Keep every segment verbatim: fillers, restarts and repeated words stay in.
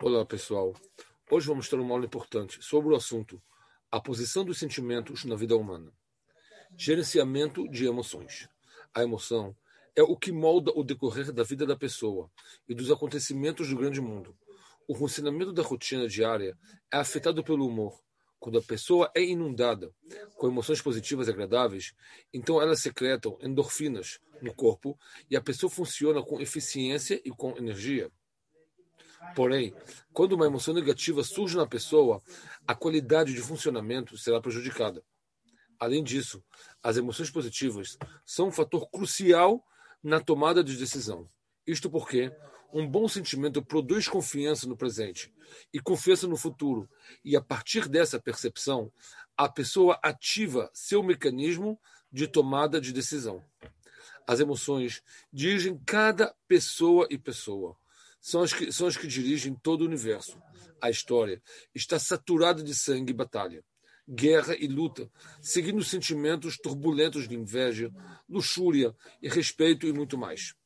Olá, pessoal. Hoje vamos ter uma aula importante sobre o assunto a posição dos sentimentos na vida humana. Gerenciamento de emoções. A emoção é o que molda o decorrer da vida da pessoa e dos acontecimentos do grande mundo. O funcionamento da rotina diária é afetado pelo humor. Quando a pessoa é inundada com emoções positivas e agradáveis, então elas secretam endorfinas no corpo e a pessoa funciona com eficiência e com energia. Porém, quando uma emoção negativa surge na pessoa, a qualidade de funcionamento será prejudicada. Além disso, as emoções positivas são um fator crucial na tomada de decisão. Isto porque um bom sentimento produz confiança no presente e confiança no futuro, e a partir dessa percepção, a pessoa ativa seu mecanismo de tomada de decisão. As emoções dirigem cada pessoa e pessoa. São as, que, são as que dirigem todo o universo. A história está saturada de sangue e batalha, guerra e luta, seguindo sentimentos turbulentos de inveja, luxúria, respeito e muito mais.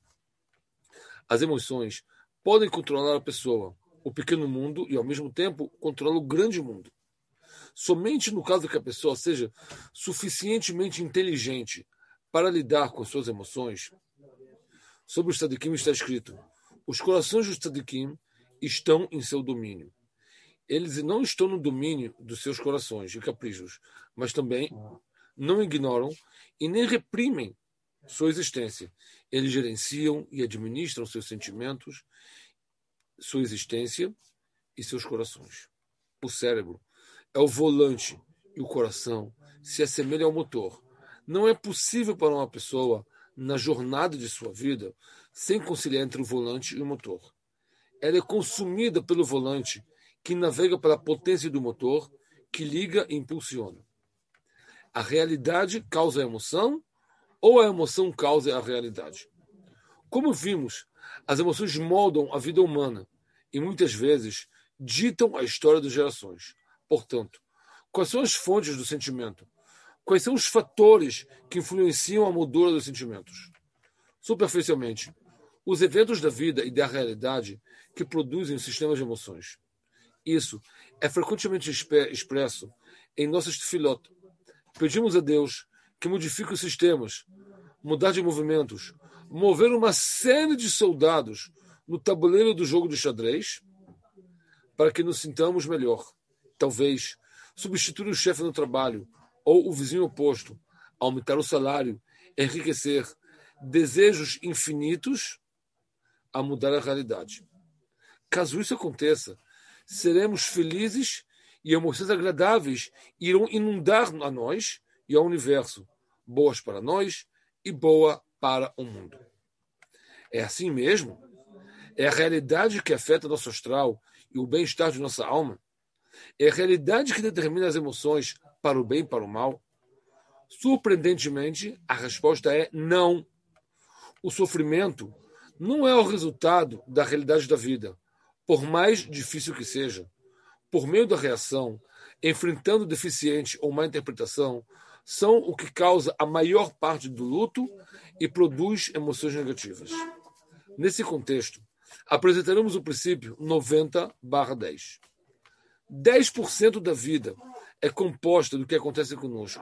As emoções podem controlar a pessoa, o pequeno mundo, e, ao mesmo tempo, controlar o grande mundo. Somente no caso que a pessoa seja suficientemente inteligente para lidar com suas emoções. Sobre os tzadikim está escrito: os corações dos tzadikim estão em seu domínio. Eles não estão no domínio dos seus corações e caprichos, mas também não ignoram e nem reprimem sua existência. Eles gerenciam e administram seus sentimentos, sua existência e seus corações. O cérebro é o volante e o coração se assemelha ao motor. Não é possível para uma pessoa, na jornada de sua vida, sem conciliar entre o volante e o motor. Ela é consumida pelo volante, que navega para a potência do motor, que liga e impulsiona. A realidade causa a emoção, ou a emoção causa a realidade? Como vimos, as emoções moldam a vida humana e muitas vezes ditam a história das gerações. Portanto, quais são as fontes do sentimento? Quais são os fatores que influenciam a moldura dos sentimentos? Superficialmente, os eventos da vida e da realidade que produzem o sistema de emoções. Isso é frequentemente expresso em nossas tefilot. Pedimos a Deus que modifique os sistemas, mudar de movimentos, mover uma série de soldados no tabuleiro do jogo de xadrez para que nos sintamos melhor. Talvez substituir o chefe no trabalho ou o vizinho oposto, aumentar o salário, enriquecer, desejos infinitos a mudar a realidade. Caso isso aconteça, seremos felizes e emoções agradáveis irão inundar a nós e ao universo, boas para nós e boa para o mundo. É assim mesmo? É a realidade que afeta nosso astral e o bem-estar de nossa alma? É a realidade que determina as emoções para o bem e para o mal? Surpreendentemente, a resposta é não. O sofrimento não é o resultado da realidade da vida, por mais difícil que seja. Por meio da reação, enfrentando deficiente ou má interpretação, são o que causa a maior parte do luto e produz emoções negativas. Nesse contexto, apresentaremos o princípio noventa barra dez. dez por cento da vida é composta do que acontece conosco.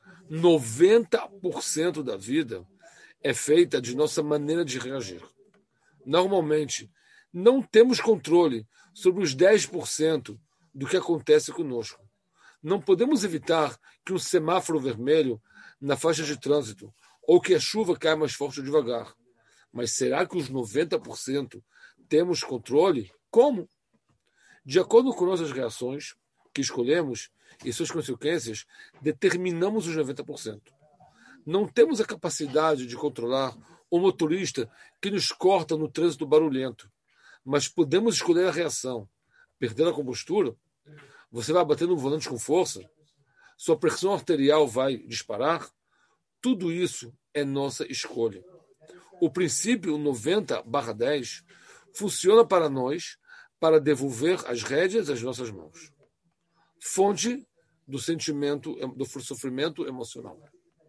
noventa por cento da vida é feita de nossa maneira de reagir. Normalmente, não temos controle sobre os dez por cento do que acontece conosco. Não podemos evitar que um semáforo vermelho na faixa de trânsito ou que a chuva caia mais forte ou devagar. Mas será que os noventa por cento temos controle? Como? De acordo com nossas reações que escolhemos e suas consequências, determinamos os noventa por cento. Não temos a capacidade de controlar o motorista que nos corta no trânsito barulhento, mas podemos escolher a reação. Perder a compostura? Você vai bater no volante com força? Sua pressão arterial vai disparar? Tudo isso é nossa escolha. O princípio noventa barra dez funciona para nós para devolver as rédeas às nossas mãos. Fonte do sentimento, do sofrimento emocional.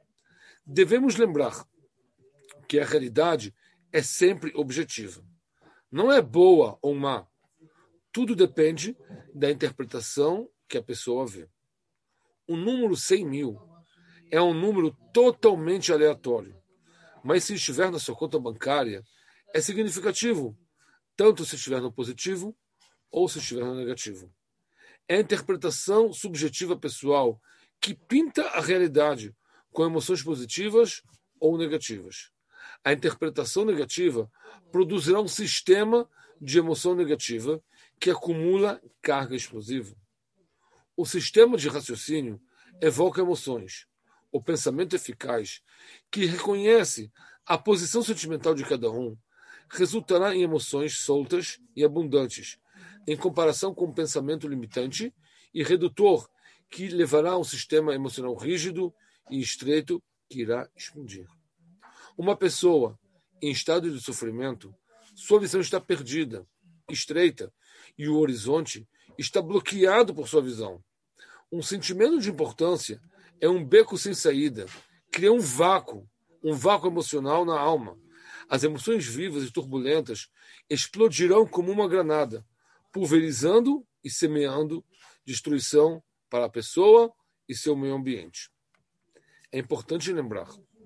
Devemos lembrar que a realidade é sempre objetiva. Não é boa ou má. Tudo depende da interpretação que a pessoa vê. O número cem mil é um número totalmente aleatório, mas se estiver na sua conta bancária, é significativo, tanto se estiver no positivo ou se estiver no negativo. É a interpretação subjetiva pessoal que pinta a realidade com emoções positivas ou negativas. A interpretação negativa produzirá um sistema de emoção negativa que acumula carga explosiva. O sistema de raciocínio evoca emoções. O pensamento eficaz, que reconhece a posição sentimental de cada um, resultará em emoções soltas e abundantes, em comparação com o pensamento limitante e redutor, que levará a um sistema emocional rígido e estreito que irá explodir. Uma pessoa em estado de sofrimento, sua visão está perdida, estreita, e o horizonte está bloqueado por sua visão. Um sentimento de importância é um beco sem saída, cria um vácuo, um vácuo emocional na alma. As emoções vivas e turbulentas explodirão como uma granada, pulverizando e semeando destruição para a pessoa e seu meio ambiente. É importante lembrar.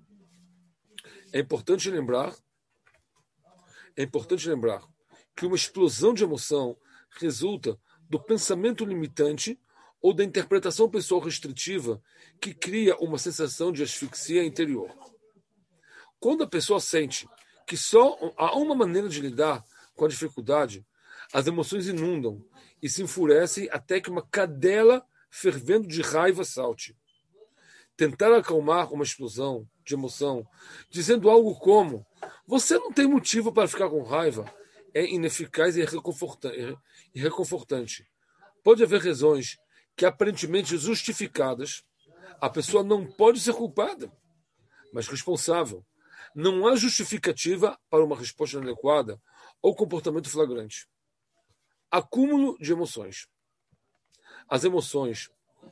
É importante lembrar. É importante lembrar que uma explosão de emoção resulta do pensamento limitante ou da interpretação pessoal restritiva que cria uma sensação de asfixia interior. Quando a pessoa sente que só há uma maneira de lidar com a dificuldade, as emoções inundam e se enfurecem até que uma cadela fervendo de raiva salte. Tentar acalmar uma explosão de emoção, dizendo algo como "você não tem motivo para ficar com raiva", é ineficaz e reconfortante. Pode haver razões que aparentemente justificadas. A pessoa não pode ser culpada, mas responsável. Não há justificativa para uma resposta inadequada ou comportamento flagrante. Acúmulo de emoções. As emoções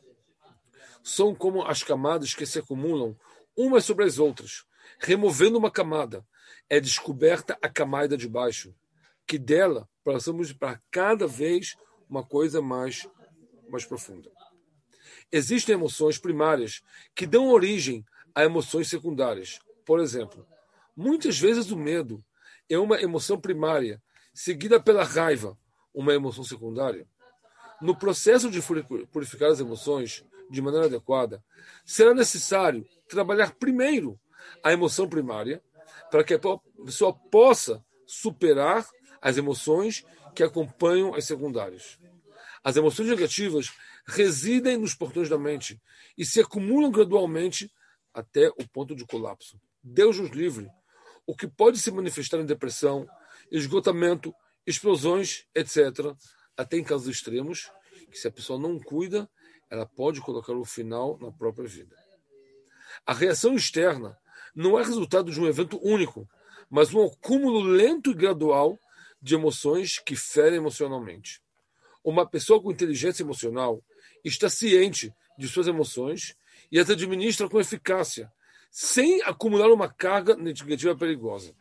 são como as camadas que se acumulam umas sobre as outras. Removendo uma camada, é descoberta a camada de baixo, que dela passamos para cada vez uma coisa mais, mais profunda. Existem emoções primárias que dão origem a emoções secundárias. Por exemplo, muitas vezes o medo é uma emoção primária, seguida pela raiva, uma emoção secundária. No processo de purificar as emoções de maneira adequada, será necessário trabalhar primeiro a emoção primária para que a pessoa possa superar as emoções que acompanham as secundárias. As emoções negativas residem nos portões da mente e se acumulam gradualmente até o ponto de colapso. Deus nos livre, o que pode se manifestar em depressão, esgotamento, explosões, etcétera, até em casos extremos, que se a pessoa não cuida, ela pode colocar o final na própria vida. A reação externa não é resultado de um evento único, mas um acúmulo lento e gradual de emoções que ferem emocionalmente. Uma pessoa com inteligência emocional está ciente de suas emoções e as administra com eficácia, sem acumular uma carga negativa perigosa.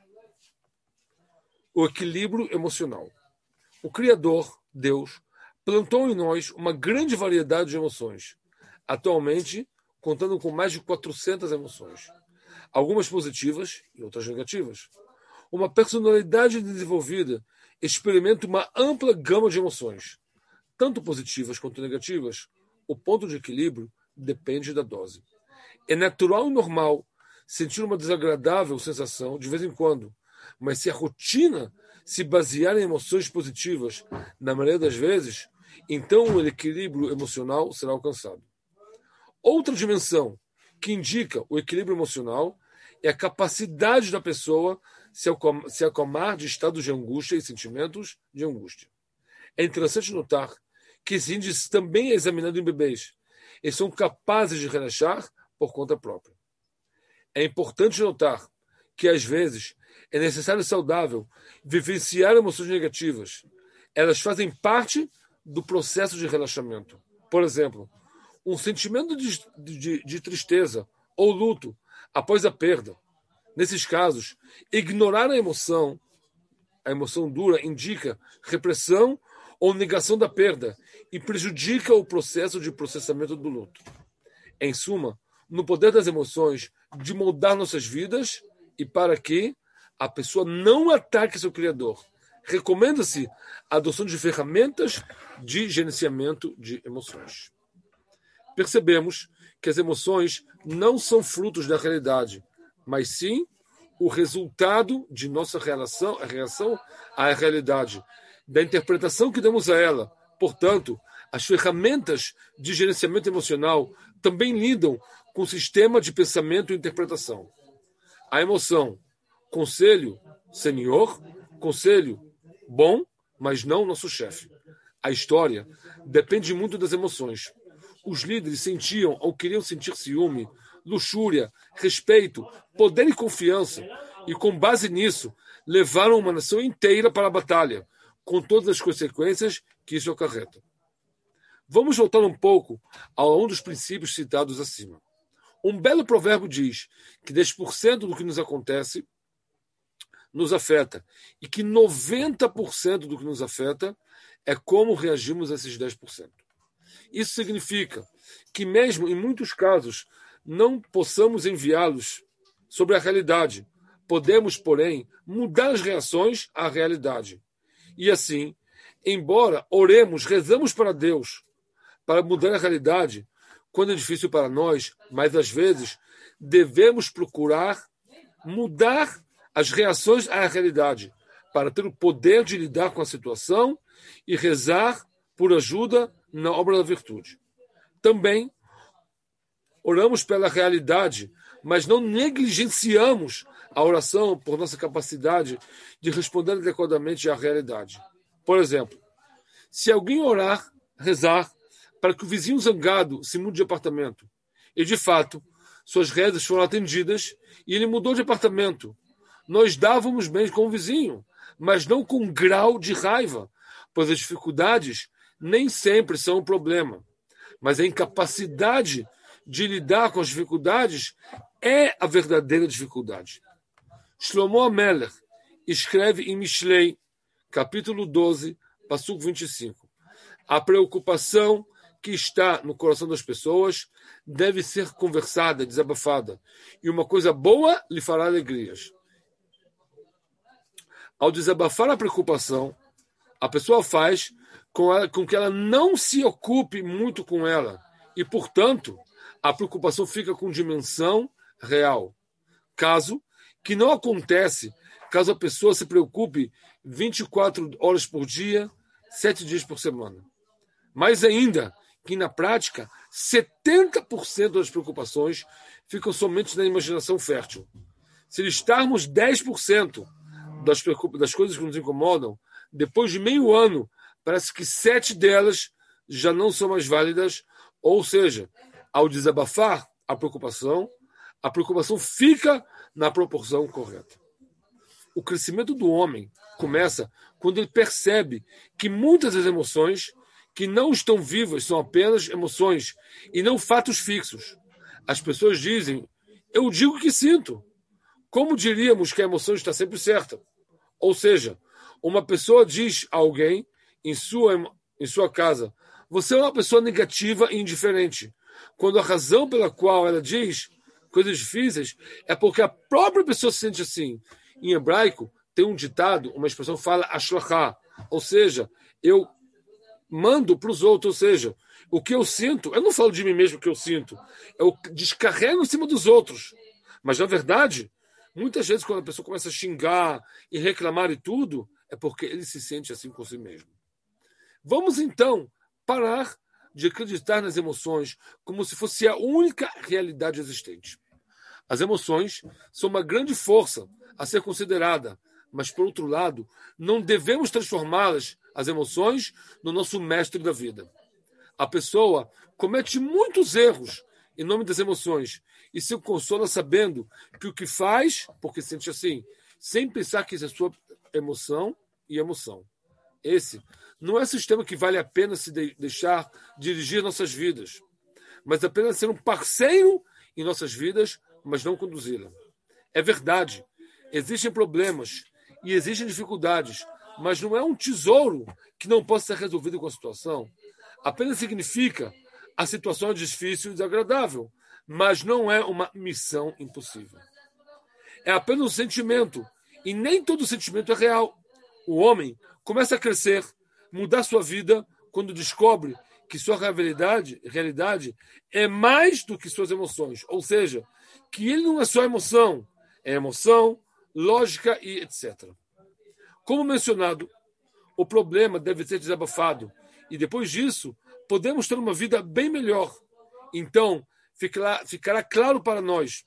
O equilíbrio emocional. O Criador, Deus, plantou em nós uma grande variedade de emoções, atualmente contando com mais de quatrocentas emoções, algumas positivas e outras negativas. Uma personalidade desenvolvida experimenta uma ampla gama de emoções, tanto positivas quanto negativas. O ponto de equilíbrio depende da dose. É natural e normal sentir uma desagradável sensação de vez em quando, mas se a rotina se basear em emoções positivas, na maioria das vezes, então o equilíbrio emocional será alcançado. Outra dimensão que indica o equilíbrio emocional é a capacidade da pessoa se acalmar de estados de angústia e sentimentos de angústia. É interessante notar que esse índice também é examinado em bebês. Eles são capazes de relaxar por conta própria. É importante notar que, às vezes, é necessário e saudável vivenciar emoções negativas. Elas fazem parte do processo de relaxamento. Por exemplo, um sentimento de, de, de tristeza ou luto após a perda. Nesses casos, ignorar a emoção, a emoção dura, indica repressão ou negação da perda e prejudica o processo de processamento do luto. Em suma, no poder das emoções de moldar nossas vidas e para que a pessoa não ataque seu Criador. Recomenda-se a adoção de ferramentas de gerenciamento de emoções. Percebemos que as emoções não são frutos da realidade, mas sim o resultado de nossa reação, a reação à realidade, da interpretação que damos a ela. Portanto, as ferramentas de gerenciamento emocional também lidam com o sistema de pensamento e interpretação. A emoção, conselho, senhor, conselho, bom, mas não nosso chefe. A história depende muito das emoções. Os líderes sentiam ou queriam sentir ciúme, luxúria, respeito, poder e confiança, e com base nisso, levaram uma nação inteira para a batalha, com todas as consequências que isso acarreta. Vamos voltar um pouco a um dos princípios citados acima. Um belo provérbio diz que dez por cento do que nos acontece nos afeta, e que noventa por cento do que nos afeta é como reagimos a esses dez por cento. Isso significa que mesmo em muitos casos não possamos enviá-los sobre a realidade. Podemos, porém, mudar as reações à realidade. E assim, embora oremos, rezamos para Deus para mudar a realidade, quando é difícil para nós, mas às vezes devemos procurar mudar as reações à realidade para ter o poder de lidar com a situação e rezar por ajuda na obra da virtude. Também oramos pela realidade, mas não negligenciamos a oração por nossa capacidade de responder adequadamente à realidade. Por exemplo, se alguém orar, rezar, para que o vizinho zangado se mude de apartamento, e de fato, suas rezas foram atendidas e ele mudou de apartamento, nós dávamos bem com o vizinho, mas não com grau de raiva, pois as dificuldades nem sempre são um problema, mas a incapacidade de lidar com as dificuldades é a verdadeira dificuldade. Shlomo Amelech escreve em Mishlei, capítulo doze, Passuco vinte e cinco. A preocupação que está no coração das pessoas deve ser conversada, desabafada, e uma coisa boa lhe fará alegrias. Ao desabafar a preocupação, a pessoa faz com, ela, com que ela não se ocupe muito com ela, e, portanto, a preocupação fica com dimensão real. Caso que não acontece, caso a pessoa se preocupe vinte e quatro horas por dia, sete dias por semana. Mais ainda, que na prática, setenta por cento das preocupações ficam somente na imaginação fértil. Se listarmos dez por cento das, das coisas que nos incomodam, depois de meio ano, parece que sete delas já não são mais válidas, ou seja, ao desabafar a preocupação, a preocupação fica na proporção correta. O crescimento do homem começa quando ele percebe que muitas das emoções que não estão vivas são apenas emoções e não fatos fixos. As pessoas dizem, eu digo que sinto. Como diríamos que a emoção está sempre certa? Ou seja, uma pessoa diz a alguém em sua, em sua casa, você é uma pessoa negativa e indiferente. Quando a razão pela qual ela diz coisas difíceis é porque a própria pessoa se sente assim. Em hebraico, tem um ditado, uma expressão que fala ashlachá, ou seja, eu mando para os outros, ou seja, o que eu sinto, eu não falo de mim mesmo o que eu sinto, eu descarrego em cima dos outros. Mas, na verdade, muitas vezes quando a pessoa começa a xingar e reclamar e tudo, é porque ele se sente assim com si mesmo. Vamos, então, parar de acreditar nas emoções como se fosse a única realidade existente. As emoções são uma grande força a ser considerada, mas, por outro lado, não devemos transformá-las, as emoções, no nosso mestre da vida. A pessoa comete muitos erros em nome das emoções e se consola sabendo que o que faz, porque sente assim, sem pensar que isso é sua emoção e emoção. Esse não é um sistema que vale a pena se de- deixar dirigir nossas vidas, mas apenas ser um parceiro em nossas vidas, mas não conduzi-la. É verdade, existem problemas e existem dificuldades, mas não é um tesouro que não possa ser resolvido com a situação. Apenas significa a situação é difícil e desagradável, mas não é uma missão impossível. É apenas um sentimento, e nem todo sentimento é real. O homem começa a crescer, mudar sua vida, quando descobre que sua realidade, realidade é mais do que suas emoções. Ou seja, que ele não é só emoção, é emoção, lógica e etcétera. Como mencionado, o problema deve ser desabafado, e depois disso, podemos ter uma vida bem melhor. Então, ficará, ficará claro para nós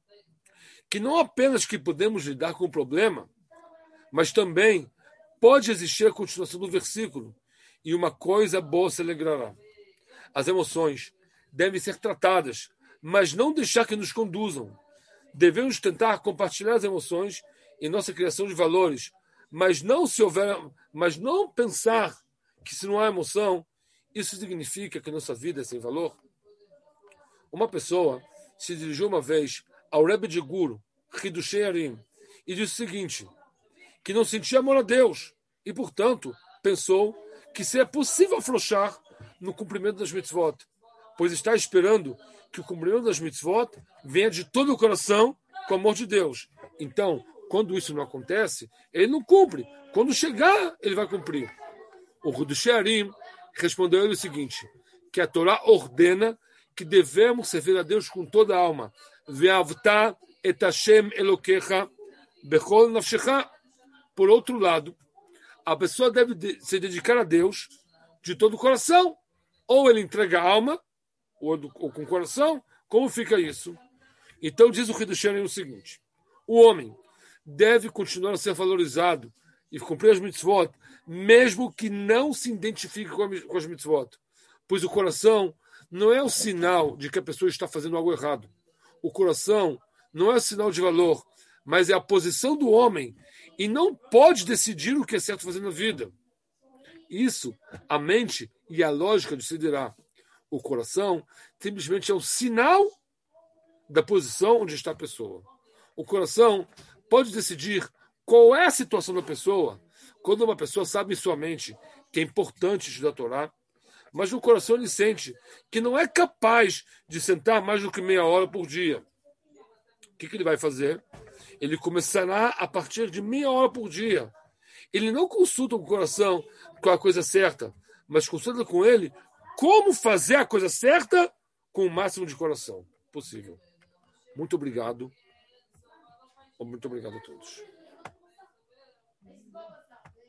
que não apenas que podemos lidar com o problema, mas também pode existir a continuação do versículo, e uma coisa boa se alegrará. As emoções devem ser tratadas, mas não deixar que nos conduzam. Devemos tentar compartilhar as emoções em nossa criação de valores, mas não se houver, mas não pensar que se não há emoção, isso significa que nossa vida é sem valor. Uma pessoa se dirigiu uma vez ao Rebbe de Guru, Hidushei Harim, e disse o seguinte, que não sentia amor a Deus, e, portanto, pensou que seria possível afrouxar no cumprimento das mitzvot, pois está esperando que o cumprimento das mitzvot venha de todo o coração com o amor de Deus. Então, quando isso não acontece, ele não cumpre. Quando chegar, ele vai cumprir. O Hidushei Harim respondeu a ele o seguinte, que a Torá ordena que devemos servir a Deus com toda a alma. Ve'avta et Hashem Elokecha bechol nafshecha. Por outro lado, a pessoa deve se dedicar a Deus de todo o coração. Ou ele entrega a alma, ou, ou com o coração. Como fica isso? Então diz o Hidushei Harim o seguinte, o homem deve continuar a ser valorizado e cumprir as mitzvot, mesmo que não se identifique com as mitzvot, pois o coração não é o sinal de que a pessoa está fazendo algo errado. O coração não é o sinal de valor, mas é a posição do homem e não pode decidir o que é certo fazer na vida. Isso, a mente e a lógica decidirá. O coração simplesmente é o sinal da posição onde está a pessoa. O coração pode decidir qual é a situação da pessoa quando uma pessoa sabe em sua mente que é importante estudar a Torá, mas no coração ele sente que não é capaz de sentar mais do que meia hora por dia. O que, que ele vai fazer? Ele começará a partir de meia hora por dia. Ele não consulta com o coração qual é a coisa certa, mas consulta com ele como fazer a coisa certa com o máximo de coração possível. Muito obrigado. Muito obrigado a todos.